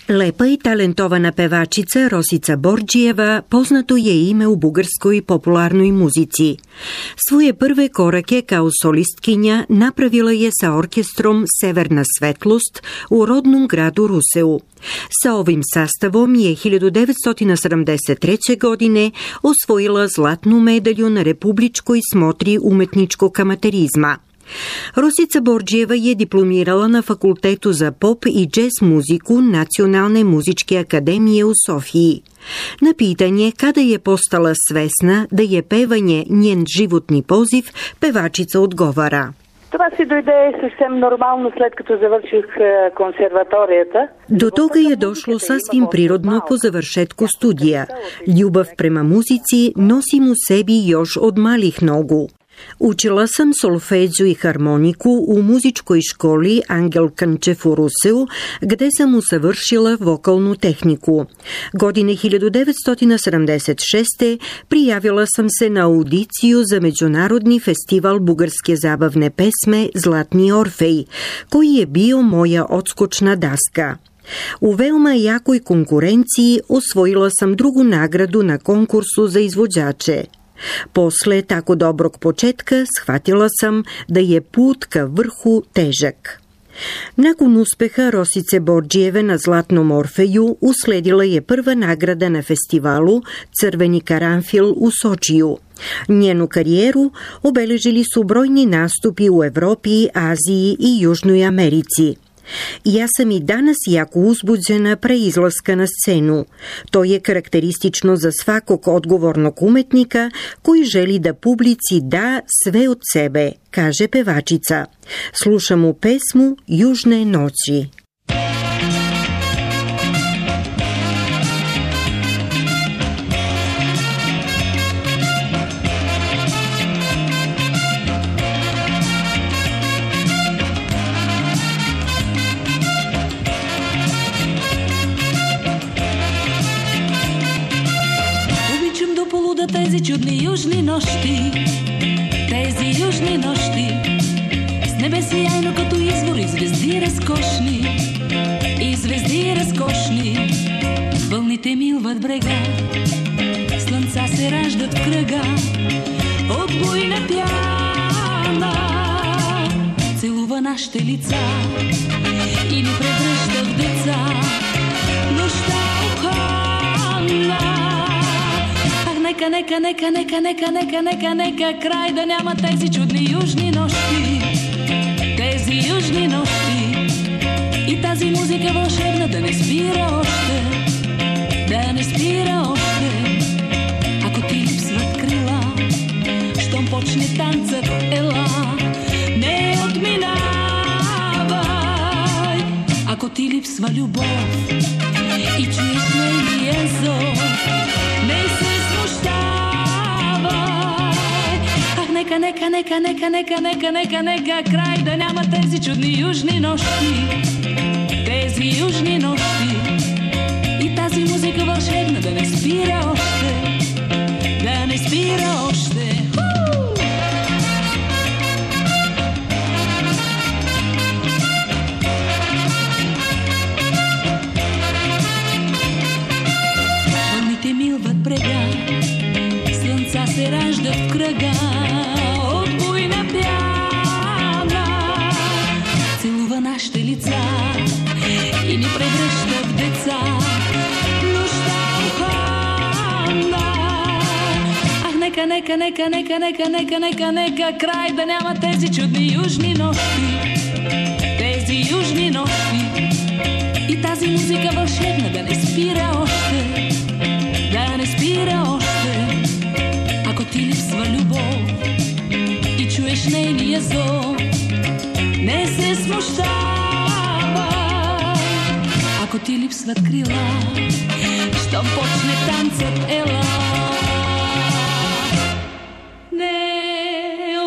Лепа и талентована певачица Росица Борджиева, познато je ime u bugarskoj popularnoj muzici. Svoje prve korake kao solistkinja napravila je sa orkestrom Severna svetlost u rodnom gradu Ruseu. Sa ovim sastavom je 1973. godine osvojila zlatnu medalju na Republičkoj smotri umetničkog amaterizma. Rosica Borđijeva je diplomirala na Fakultetu za pop i džez muziku Nacionalne muzičke akademije u Sofiji. Na pitanje kada je postala svesna da je pevanje njen životni poziv, pevačica odgovara: Това си дойде съвсем нормално след като завърших консерваторията. Do toga je došlo sasvim prirodno po završetku studija. Ljubav prema muzici nosim u sebi još od malih nogu. Učila sam solfeđu i harmoniku u muzičkoj školi Angel Kančev u Ruseu, gde sam usavršila vokalnu tehniku. Godine 1976. prijavila sam se na audiciju za Međunarodni festival bugarske zabavne pesme Zlatni Orfej, koji je bio moja odskočna daska. U veoma jakoj konkurenciji osvojila sam drugu nagradu na konkursu za izvođače. Posle tako dobrog početka shvatila sam da je put ka vrhu težak. Nakon uspeha Rosice Borđijeve na Zlatnom Orfeju usledila je prva nagrada na festivalu Crveni karanfil u Sočiju. Njenu karijeru obeležili su brojni nastupi u Evropi, Aziji i Južnoj Americi. Ja sam i danas jako uzbuđena pre izlaska na scenu. To je karakteristično za svakog odgovornog umetnika koji želi da publici da sve od sebe, kaže pevačica. Slušamo pesmu Južne noći. Тези чудни южни нощи, тези южни нощи, с небе сияйно като извори, звезди разкошни, и звезди разкошни, вълните милват брега, слънца се раждат в кръга, от буйна пяна, целува нашите лица и ни превръща в деца, нощта обхана. Нека край да няма тези чудни южни нощи, тези южни нощи и тази музика вълшебна да не спира още, да не спира още. Ако ти липсват крила, щом почне танцът, ела, не отминавай. Ако ти липсва любов и чуеш нейния зов, не се нека край да няма тези чудни южни нощи, тези южни нощи и тази музика вълшебна да не спира още, да не спира още. Вълните милват брега, слънца се раждат в кръга, нашите лица и ни превръща в деца. Нощта ухана. Ах, нека край да няма тези чудни южни нощи, тези южни нощи и тази музика вълшебна да не спира още, да не спира още. Ако ти липсва любов и чуеш нейния зов, не се смущавай. Ако ти липсват крила, щом почне танцът, ела, не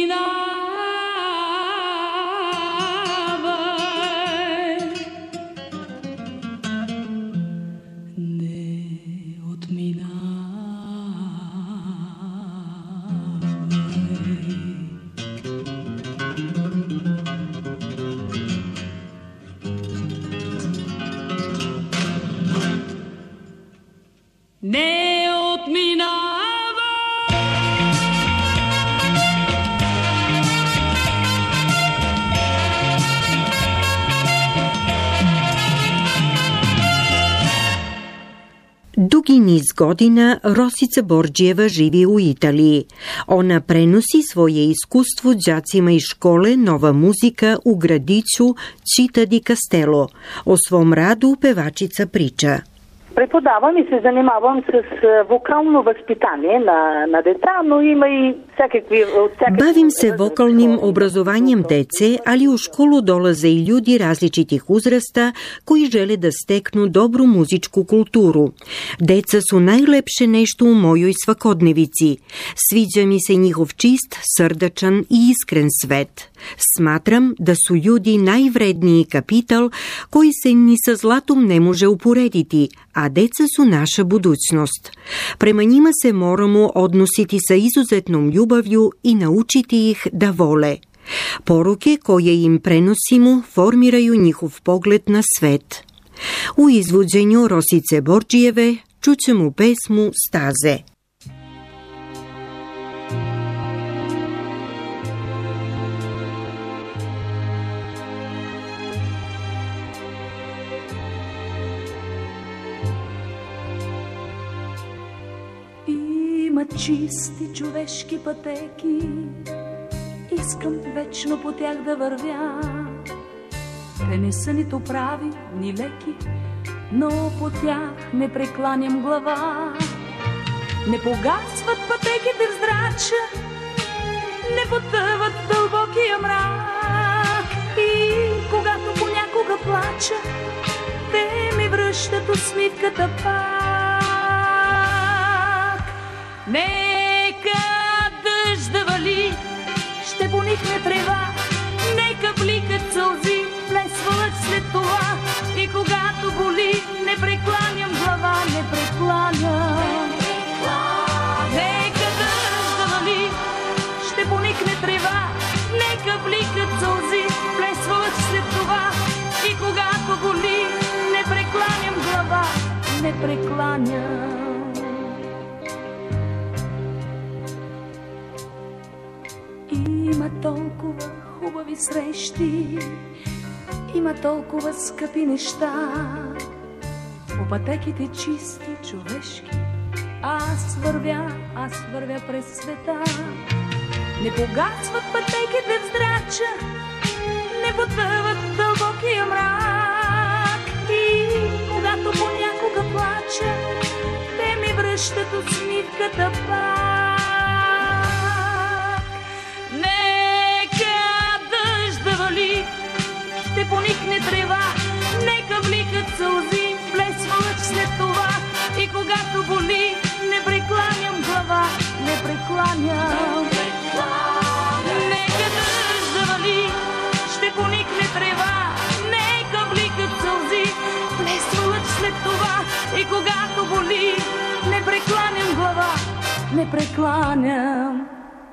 отминавай. Не отминавай. не отминава. Dugi niz godina Rosica Borđijeva živi u Italiji. Ona prenosi svoje iskustvo đacima iz škole Nova muzika u gradiću Città di Castello. O svom radu pevačica priča. Преподавам и се занимавам с вокално възпитание на деца, но има и всякакви... Bavim se vokalnim obrazovanjem dece, ali u školu dolaze i ljudi različitih uzrasta koji žele da steknu dobru muzičku kulturu. Deca su najlepše nešto u mojoj svakodnevici. Sviđa mi se njihov čist, srdačan i iskren svet. Smatram da su ljudi najvredniji kapital koji se ni sa zlatom ne može uporediti, a deca su naša budućnost. Prema njima se moramo odnositi sa izuzetnom ljubavlju i naučiti ih da vole. Poruke koje im prenosimo formiraju njihov pogled na svet. U izvođenju Rosice Borđijeve čućemo pesmu Staze. Има чисти човешки пътеки, искам вечно по тях да вървя. Те не са нито прави, ни леки, но по тях не прекланям глава. Не погасват пътеките в здрача, не потъват в дълбокия мрак. И когато понякога плача, те ми връщат усмивката пак. Нека дъжда вали, ще поникне трева, нека бликат сълзи, плесват след това. И когато боли, не прекланям глава, не прекланям. Нека дъжда вали, ще поникне трева, нека бликат сълзи, плесват след това. И когато боли, не прекланям глава, не прекланям. Има толкова хубави срещи, има толкова скъпи неща, по пътеките чисти, човешки. Аз вървя през света. Не погасват пътеките в здрача, не потъват в дълбокия мрак. И когато понякога плача, те ми връщат усмивката пак. Ще поникне трева, нека бликат сълзи, плесват след това. И когато боли, не прекланям глава, не прекланям. Нека дъжда вали, ще поникне трева, нека бликат сълзи, плесват след това. И когато боли, не прекланям глава, не прекланям.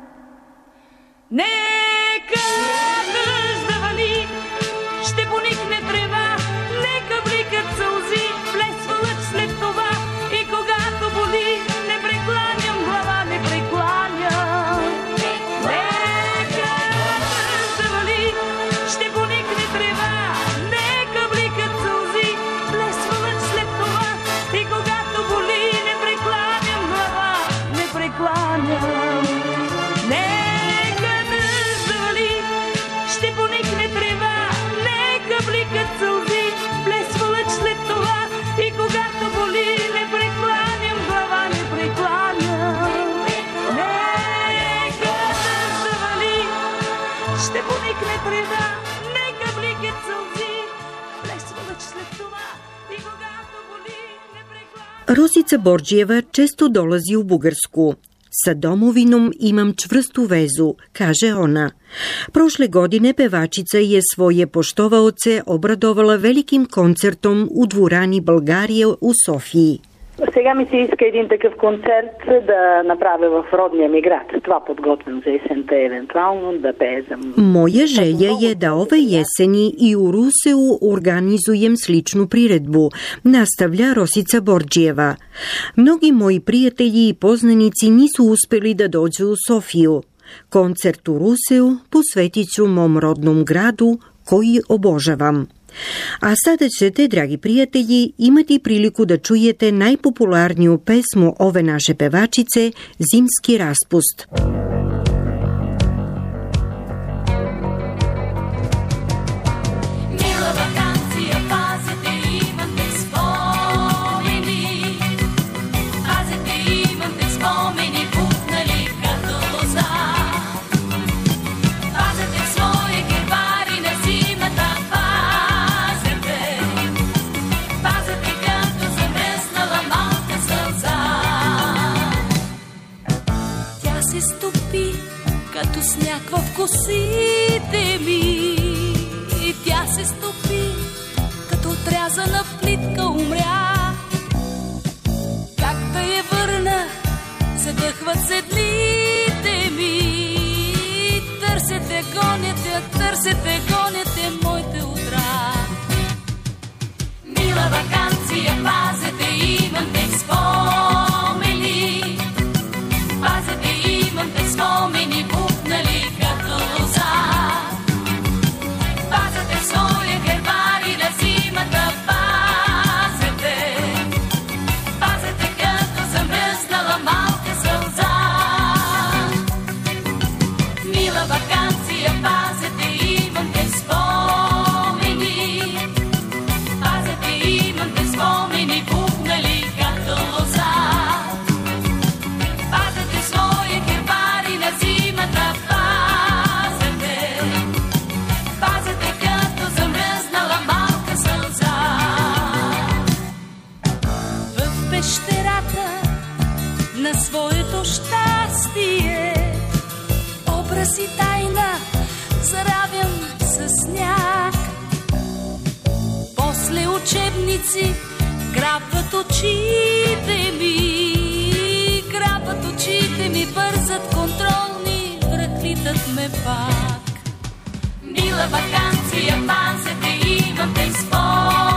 Нека дъжда вали, ще поникне трева, нека бликат сълзи, плесват след това. И когато боли, не прекланям глава, не прекланям. Нека дъжда вали, ще поникне трева, нека бликат сълзи, плесват след това. И когато боли, не прекланям глава, не прекланям. Нека дъжда вали, ще поникне трева, бликат сълзи, плесват след това. И когато боли, не прекланям глава, не прекланям. Нека дъжда вали, ще поникне трева, нека бликат сълзи, плесват след това. И когато боли, не прекланям. Rosica Borđijeva često dolazi u Bugarsku. Sa domovinom imam čvrstu vezu, kaže ona. Prošle godine pevačica je svoje poštovaoce obradovala velikim koncertom u dvorani Bulgarije u Sofiji. Сега ми се иска един такъв концерт да направя в родния ми град. Това подготвям за есента, евентуално да пее за... Moja želja je da ove jeseni i u Ruseu organizujem sličnu priredbu, nastavlja Rosica Borđijeva. Mnogi moji prijatelji i poznanici nisu uspeli da dođu u Sofiju. Koncert u Ruseu posvetit ću mom rodnom gradu koji obožavam. A sada ćete, dragi prijatelji, imati priliku da čujete najpopularniju pesmu ove naše pevačice, Zimski raspust. Сняг в косите ми и тя се стопи, като отрязана плитка умря. Как да я върна, задъхват се дните ми. Търсете, гоните моите утра. Мила ваканция, пазете, имам те спомени. Пазете, имам те спомени. И тайна заравям със сняг. После учебници грабват очите ми, бързат контролни, връхлитат ме пак. Мила ваканция, пазете, имам те спомени.